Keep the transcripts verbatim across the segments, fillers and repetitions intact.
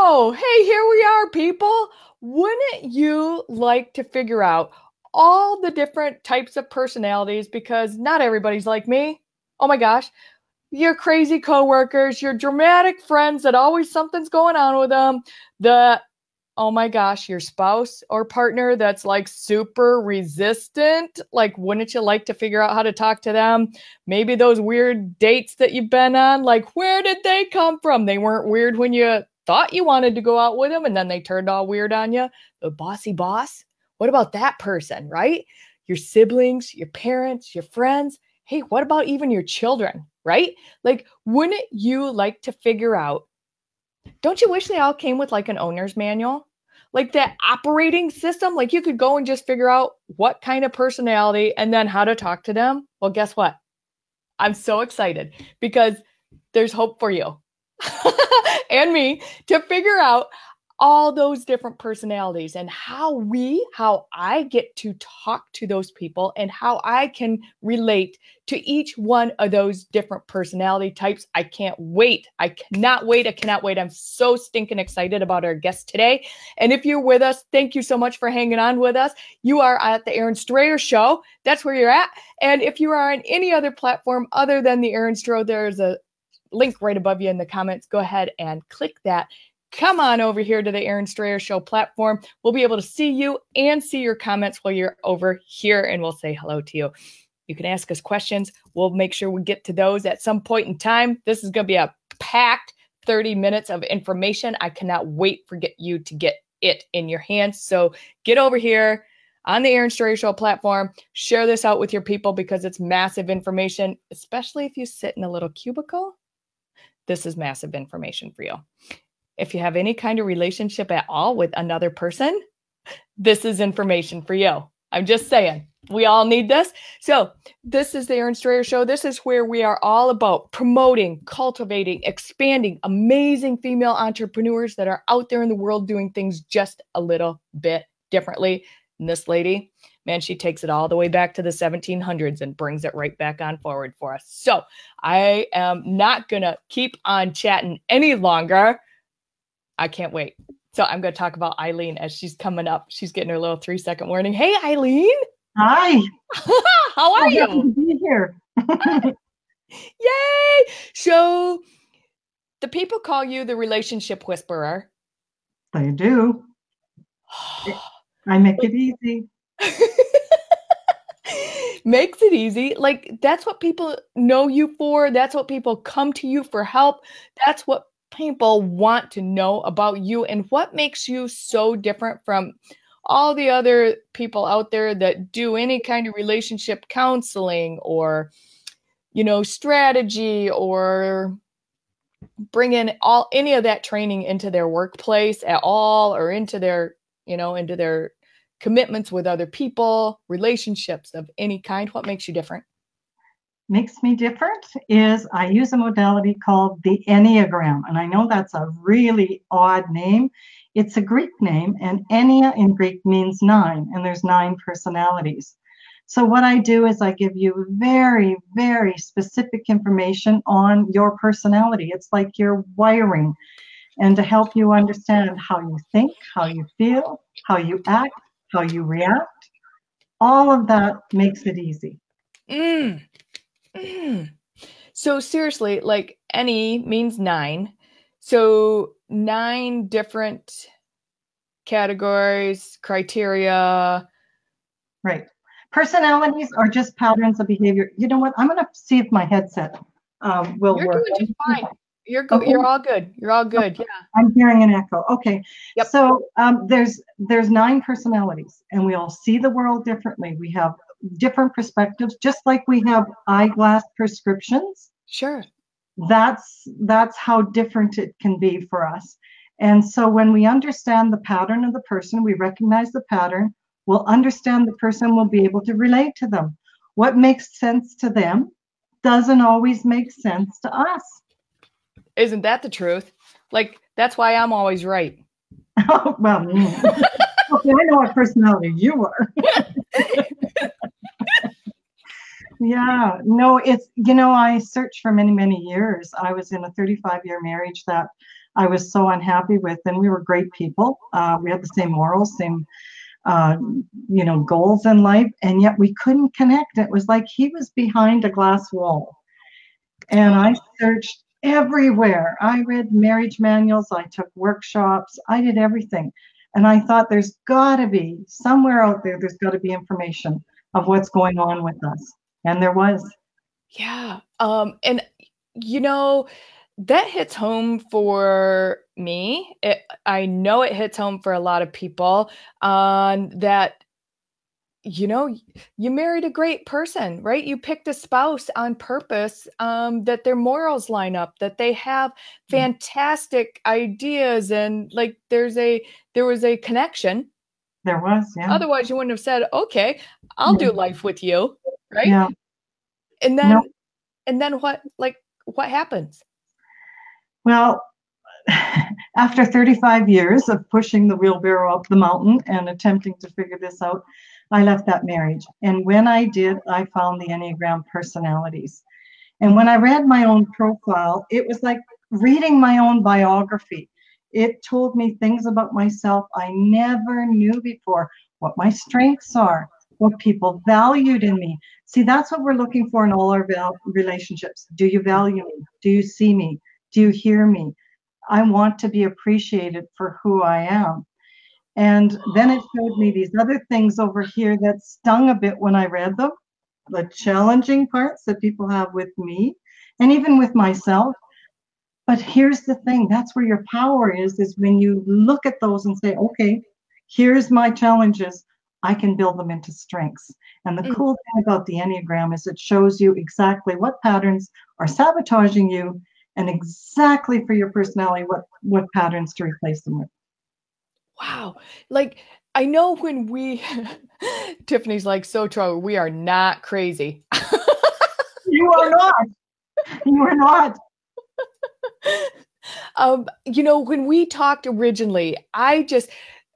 So, hey, here we are, people. Wouldn't you like to figure out all the different types of personalities? Because not everybody's like me. Oh my gosh. Your crazy coworkers, your dramatic friends that always something's going on with them. The, oh my gosh, your spouse or partner that's like super resistant. Like, wouldn't you like to figure out how to talk to them? Maybe those weird dates that you've been on, like, where did they come from? They weren't weird when you thought you wanted to go out with them and then they turned all weird on you. The bossy boss. What about that person, right? Your siblings, your parents, your friends. Hey, what about even your children, right? Like, wouldn't you like to figure out, don't you wish they all came with like an owner's manual? Like that operating system, like you could go and just figure out what kind of personality and then how to talk to them. Well, guess what? I'm so excited because there's hope for you and me to figure out all those different personalities and how we, how I get to talk to those people and how I can relate to each one of those different personality types. I can't wait. I cannot wait. I cannot wait. I'm so stinking excited about our guest today. And if you're with us, thank you so much for hanging on with us. You are at the Erin Strayer Show. That's where you're at. And if you are on any other platform other than the Erin Strayer, there's a link right above you in the comments. Go ahead and click that. Come on over here to the Erin Strayer Show platform. We'll be able to see you and see your comments while you're over here, and we'll say hello to you. You can ask us questions. We'll make sure we get to those at some point in time. This is going to be a packed thirty minutes of information. I cannot wait for get you to get it in your hands. So get over here on the Erin Strayer Show platform. Share this out with your people because it's massive information, especially if you sit in a little cubicle. This is massive information for you. If you have any kind of relationship at all with another person, this is information for you. I'm just saying, we all need this. So this is the Erin Strayer Show. This is where we are all about promoting, cultivating, expanding amazing female entrepreneurs that are out there in the world doing things just a little bit differently. And this lady, man, she takes it all the way back to the seventeen hundreds and brings it right back on forward for us. So I am not going to keep on chatting any longer. I can't wait. So I'm going to talk about Eileen as she's coming up. She's getting her little three second warning. Hey, Eileen. Hi. How are I'm you? happy to be here. Yay. So the people call you the relationship whisperer. They do. I make it easy. Makes it easy. Like that's what people know you for. That's what people come to you for help. That's what people want to know about you and what makes you so different from all the other people out there that do any kind of relationship counseling or, you know, strategy or bring in all any of that training into their workplace at all or into their, you know, into their commitments with other people, relationships of any kind. What makes you different? Makes me different is I use a modality called the Enneagram. And I know that's a really odd name. It's a Greek name, and Ennea in Greek means nine, and there's nine personalities. So what I do is I give you very, very specific information on your personality. It's like your wiring, and to help you understand how you think, how you feel, how you act, how you react. All of that makes it easy. Mm. Mm. So seriously, like any means nine. So nine different categories, criteria. Right. Personalities are just patterns of behavior. You know what? I'm going to see if my headset um, will You're work. Doing just fine. You're go- okay. You're all good. You're all good. Yeah. I'm hearing an echo. Okay. Yep. So um, there's there's nine personalities, and we all see the world differently. We have different perspectives, just like we have eyeglass prescriptions. Sure. That's that's how different it can be for us. And so when we understand the pattern of the person, we recognize the pattern, we'll understand the person, we'll be able to relate to them. What makes sense to them doesn't always make sense to us. Isn't that the truth? Like, that's why I'm always right. Oh, well, yeah. Okay, I know what personality you are. Yeah, no, it's, you know, I searched for many, many years. I was in a thirty-five year marriage that I was so unhappy with, and we were great people. Uh, we had the same morals, same, uh, you know, goals in life, and yet we couldn't connect. It was like he was behind a glass wall. And I searched everywhere. I read marriage manuals, I took workshops, I did everything. And I thought there's got to be somewhere out there, there's got to be information of what's going on with us. And there was. Yeah. Um, and, you know, that hits home for me. It, I know it hits home for a lot of people on um, that. You know, you married a great person, right? You picked a spouse on purpose, um, that their morals line up, that they have fantastic ideas, and like there's a there was a connection. There was, yeah. Otherwise, you wouldn't have said, "Okay, I'll yeah. do life with you," right? Yeah. And then, no. and then what? Like, what happens? Well, after thirty-five years of pushing the wheelbarrow up the mountain and attempting to figure this out, I left that marriage. And when I did, I found the Enneagram personalities. And when I read my own profile, it was like reading my own biography. It told me things about myself I never knew before, what my strengths are, what people valued in me. See, that's what we're looking for in all our relationships. Do you value me? Do you see me? Do you hear me? I want to be appreciated for who I am. And then it showed me these other things over here that stung a bit when I read them, the challenging parts that people have with me and even with myself. But here's the thing, that's where your power is, is when you look at those and say, okay, here's my challenges. I can build them into strengths. And the mm. cool thing about the Enneagram is it shows you exactly what patterns are sabotaging you and exactly for your personality, what, what patterns to replace them with. Wow. Like, I know when we, Tiffany's like, so true, we are not crazy. You are not. You are not. Um, you know, when we talked originally, I just,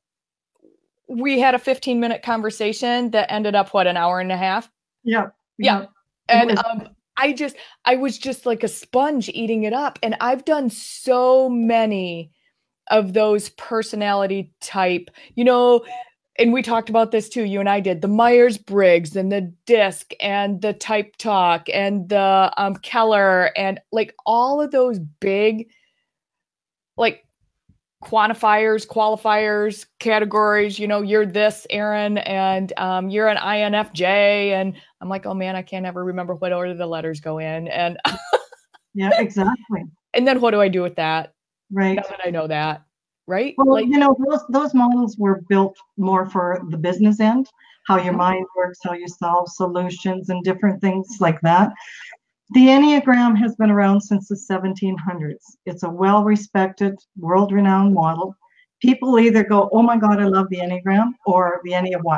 we had a fifteen minute conversation that ended up, what, an hour and a half? Yeah. Yeah. yeah. And um, I just, I was just like a sponge eating it up. And I've done so many of those personality type, you know, and we talked about this too, you and I did, the Myers-Briggs and the DISC and the Type Talk and the um, Keller and like all of those big like quantifiers, qualifiers, categories, you know, you're this, Erin, and um, you're an I N F J. And I'm like, oh man, I can't ever remember what order the letters go in. And yeah, exactly. And then what do I do with that? Right. Now that I know that, right? Well, like, you know, those those models were built more for the business end, how your mind works, how you solve solutions and different things like that. The Enneagram has been around since the seventeen hundreds. It's a well-respected, world-renowned model. People either go, oh my God, I love the Enneagram, or the Ennea what?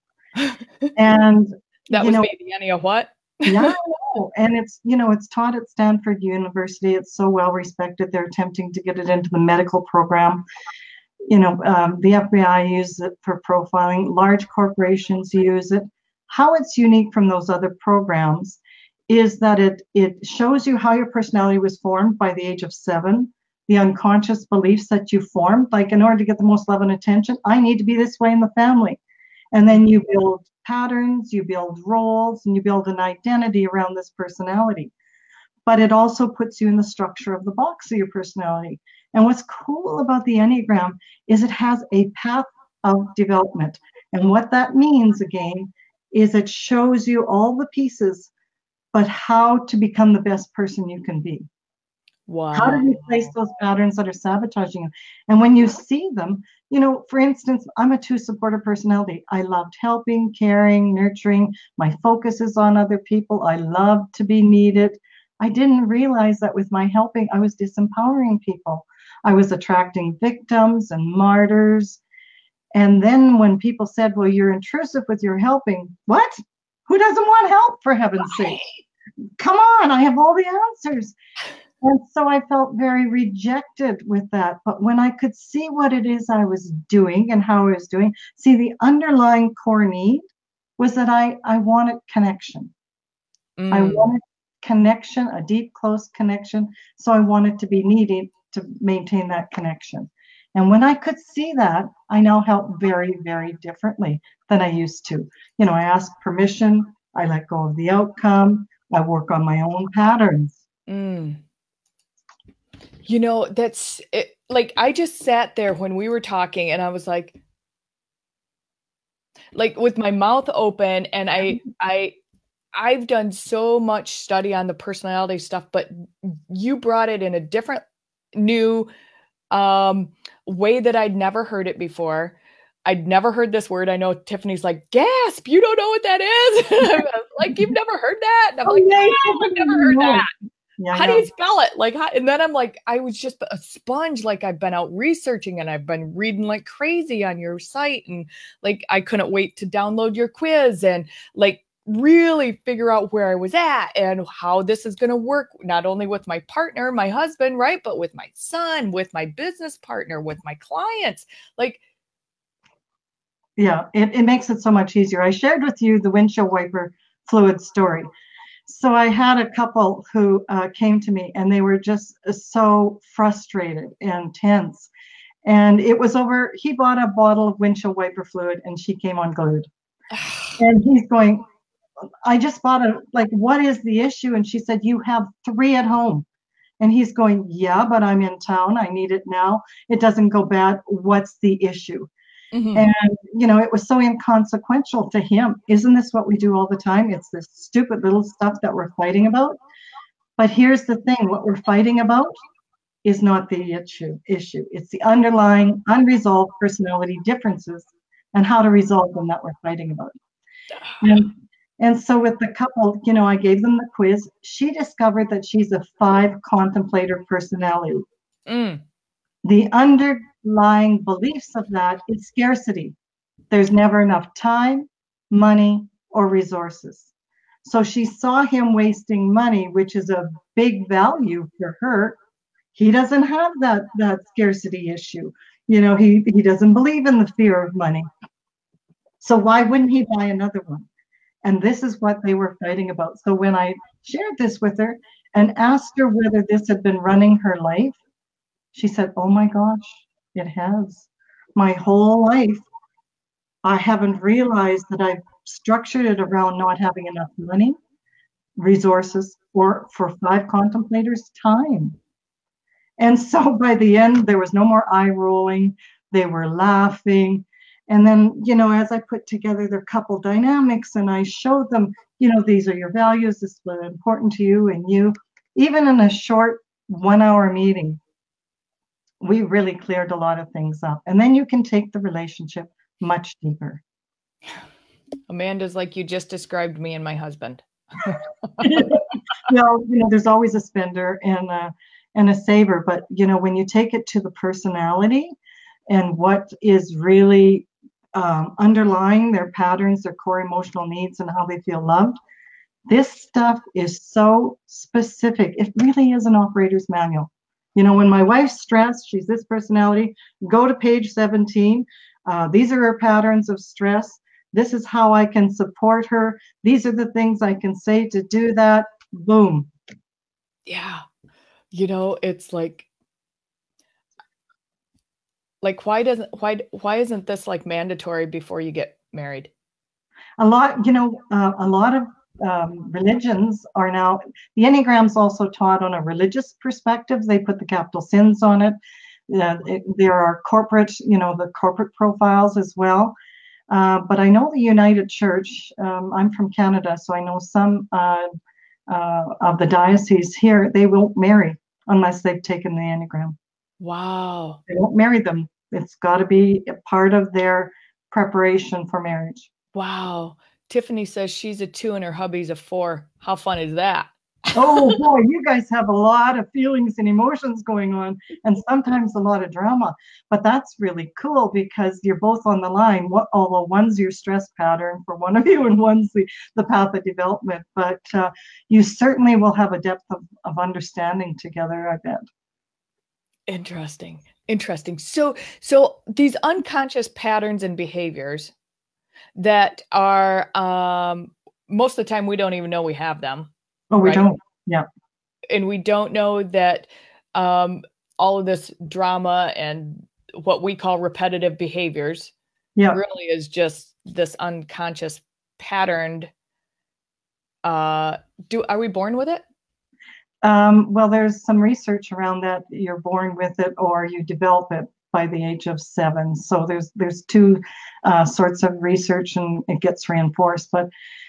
And that you was know, me, the Ennea what? Yeah, I know. And it's, you know, it's taught at Stanford University. It's so well respected. They're attempting to get it into the medical program. You know, um, the F B I uses it for profiling. Large corporations use it. How it's unique from those other programs is that it it shows you how your personality was formed by the age of seven, the unconscious beliefs that you formed. Like, in order to get the most love and attention, I need to be this way in the family. And then you build patterns, you build roles, and you build an identity around this personality. But it also puts you in the structure of the box of your personality. And what's cool about the Enneagram is it has a path of development. And what that means, again, is it shows you all the pieces, but how to become the best person you can be. Wow. How to replace those patterns that are sabotaging you. And when you see them, you know, for instance, I'm a two supporter personality. I loved helping, caring, nurturing. My focus is on other people. I love to be needed. I didn't realize that with my helping, I was disempowering people. I was attracting victims and martyrs. And then when people said, well, you're intrusive with your helping, what? Who doesn't want help, for heaven's sake? Come on, I have all the answers. And so I felt very rejected with that. But when I could see what it is I was doing and how I was doing, see, the underlying core need was that I, I wanted connection. Mm. I wanted connection, a deep, close connection. So I wanted to be needed to maintain that connection. And when I could see that, I now help very, very differently than I used to. You know, I ask permission, I let go of the outcome, I work on my own patterns. Mm. You know, that's it, like, I just sat there when we were talking and I was like, like with my mouth open, and I, I, I've done so much study on the personality stuff, but you brought it in a different, new um, way that I'd never heard it before. I'd never heard this word. I know Tiffany's like, gasp, you don't know what that is? Like, you've never heard that? And I'm Oh, like, yeah, no, I've never heard that. Yeah, How yeah. do you spell it? Like, how, and then I'm like, I was just a sponge. Like, I've been out researching and I've been reading like crazy on your site. And like, I couldn't wait to download your quiz and like really figure out where I was at and how this is going to work, not only with my partner, my husband, right, but with my son, with my business partner, with my clients. Like, yeah, it, it makes it so much easier. I shared with you the windshield wiper fluid story. So I had a couple who uh, came to me and they were just so frustrated and tense. And it was over, he bought a bottle of windshield wiper fluid and she came unglued. And he's going, I just bought a, like, what is the issue? And she said, you have three at home. And he's going, yeah, but I'm in town. I need it now. It doesn't go bad. What's the issue? Mm-hmm. And, you know, it was so inconsequential to him. Isn't this what we do all the time? It's this stupid little stuff that we're fighting about. But here's the thing, what we're fighting about is not the issue. issue. It's the underlying unresolved personality differences and how to resolve them that we're fighting about. And, and so with the couple, you know, I gave them the quiz. She discovered that she's a five contemplator personality. Mm. The underlying beliefs of that is scarcity. There's never enough time, money, or resources. So she saw him wasting money, which is a big value for her. He doesn't have that, that scarcity issue. You know, he, he doesn't believe in the fear of money. So why wouldn't he buy another one? And this is what they were fighting about. So when I shared this with her and asked her whether this had been running her life, she said, oh my gosh, it has. My whole life, I haven't realized that I've structured it around not having enough money, resources, or for five contemplators, time. And so by the end, there was no more eye rolling. They were laughing. And then, you know, as I put together their couple dynamics and I showed them, you know, these are your values, this is what's important to you and you, even in a short one hour meeting, we really cleared a lot of things up. And then you can take the relationship much deeper. Amanda's like, you just described me and my husband. Well, you know, there's always a spender and a, and a saver. But, you know, when you take it to the personality and what is really um, underlying their patterns, their core emotional needs and how they feel loved, this stuff is so specific. It really is an operator's manual. You know, when my wife's stressed, she's this personality, go to page seventeen. Uh, these are her patterns of stress. This is how I can support her. These are the things I can say to do that. Boom. Yeah. You know, it's like, like, why doesn't, why, why isn't this like mandatory before you get married? A lot, you know, uh, a lot of um, religions are now, the Enneagram's also taught on a religious perspective. They put the capital sins on it. Uh, it there are corporate, you know, the corporate profiles as well. Uh, but I know the United Church, um, I'm from Canada, so I know some uh, uh, of the dioceses here, they won't marry unless they've taken the Enneagram. Wow. They won't marry them. It's got to be a part of their preparation for marriage. Wow. Tiffany says she's a two and her hubby's a four. How fun is that? Oh boy, you guys have a lot of feelings and emotions going on and sometimes a lot of drama. But that's really cool because you're both on the line. What, although one's your stress pattern for one of you and one's the, the path of development. But uh, you certainly will have a depth of, of understanding together, I bet. Interesting. Interesting. So, so these unconscious patterns and behaviors that are, um, most of the time we don't even know we have them. Oh, we right? don't. Yeah. And we don't know that, um, all of this drama and what we call repetitive behaviors Yeah. really is just this unconscious patterned. Uh, do are we born with it? Um, well, there's some research around that. You're born with it or you develop it by the age of seven. So there's there's two uh, sorts of research, and it gets reinforced. But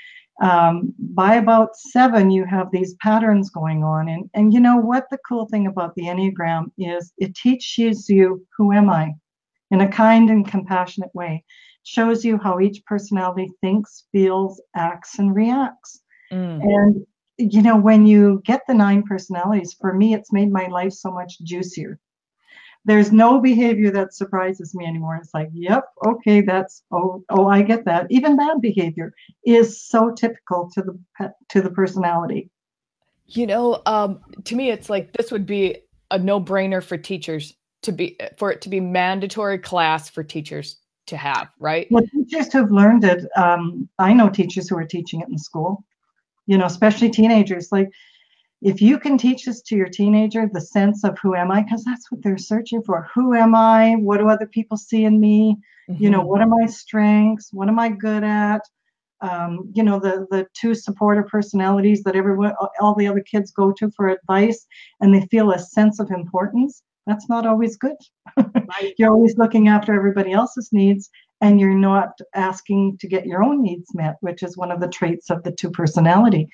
um, by about seven, you have these patterns going on. And, and you know what the cool thing about the Enneagram is, it teaches you, who am I? In a kind and compassionate way. Shows you how each personality thinks, feels, acts, and reacts. Mm. And you know, when you get the nine personalities, for me, it's made my life so much juicier. There's no behavior that surprises me anymore. It's like, yep, okay, that's, oh, oh, I get that. Even bad behavior is so typical to the to the personality. You know, um, to me, it's like this would be a no-brainer for teachers to be, for it to be mandatory class for teachers to have, right? Well, teachers who've learned it, um, I know teachers who are teaching it in school. You know, especially teenagers, like if you can teach this to your teenager, the sense of who am I, because that's what they're searching for. Who am I? What do other people see in me? Mm-hmm. You know, what are my strengths? What am I good at? Um, you know, the the two supporter personalities that everyone, all the other kids go to for advice, and they feel a sense of importance. That's not always good. Right. You're always looking after everybody else's needs, and you're not asking to get your own needs met, which is one of the traits of the two personality.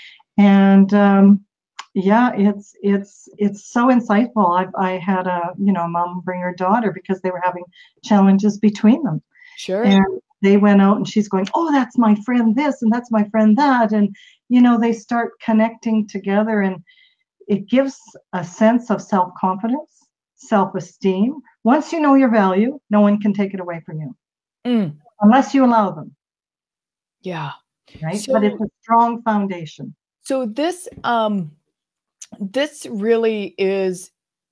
And um, yeah, it's it's it's so insightful. I've I had a you know mom bring her daughter because they were having challenges between them. Sure. And they went out, and she's going, "Oh, that's my friend this, and that's my friend that," and you know they start connecting together, and it gives a sense of self-confidence, self-esteem. Once you know your value, no one can take it away from you. Mm. Unless you allow them. Yeah. Right. So, but it's a strong foundation. So this, um, this really is,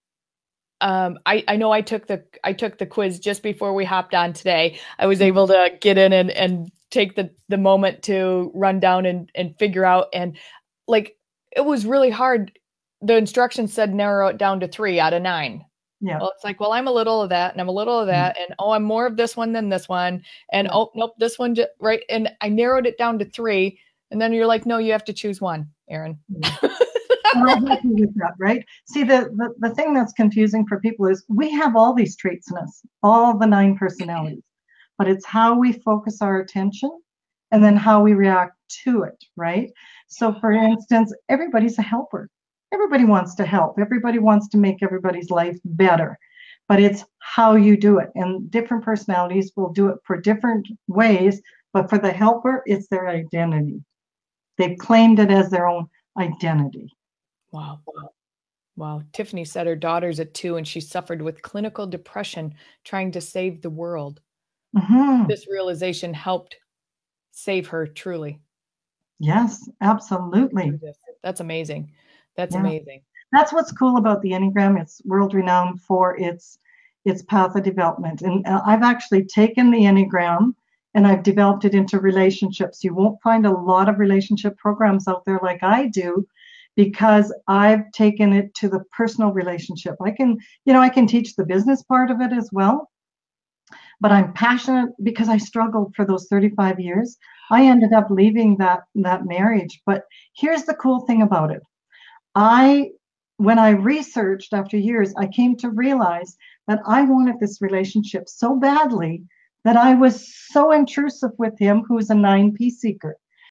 um, I, I know I took the, I took the quiz just before we hopped on today. I was able to get in and, and take the, the moment to run down and, and figure out, and like, it was really hard. The instructions said, narrow it down to three out of nine. Yeah. Well, it's like, well, I'm a little of that, and I'm a little of that, mm-hmm. and oh, I'm more of this one than this one, and yeah. oh, nope, this one, just, right? And I narrowed it down to three, and then you're like, no, you have to choose one, Erin. Mm-hmm. Well, I'm happy with that, right? See, the, the the thing that's confusing for people is we have all these traits in us, all the nine personalities, but it's how we focus our attention, and then how we react to it, right? So, for instance, everybody's a helper. Everybody wants to help. Everybody wants to make everybody's life better, but it's how you do it. And different personalities will do it for different ways, but for the helper, it's their identity. They've claimed it as their own identity. Wow. Wow. Tiffany said her daughter's at two and she suffered with clinical depression trying to save the world. Mm-hmm. This realization helped save her truly. Yes, absolutely. That's amazing. That's yeah. amazing. That's what's cool about the Enneagram. It's world renowned for its its path of development. And I've actually taken the Enneagram and I've developed it into relationships. You won't find a lot of relationship programs out there like I do, because I've taken it to the personal relationship. I can, you know, I can teach the business part of it as well, but I'm passionate because I struggled for those thirty-five years. I ended up leaving that that marriage. But here's the cool thing about it. I, when I researched after years, I came to realize that I wanted this relationship so badly that I was so intrusive with him, who's a nine peace seeker.